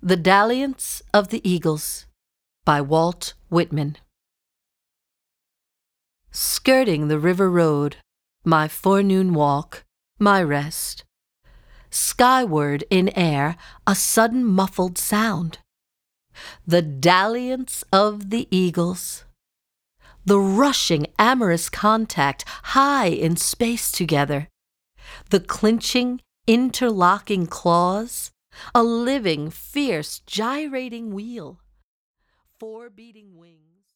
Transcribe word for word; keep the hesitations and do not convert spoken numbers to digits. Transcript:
The Dalliance of the Eagles by Walt Whitman. Skirting the river road, my forenoon walk, my rest. Skyward in air a sudden muffled sound. The dalliance of the eagles. The rushing amorous contact high in space together. The clinching, interlocking claws. A living, fierce, gyrating wheel. Four beating wings.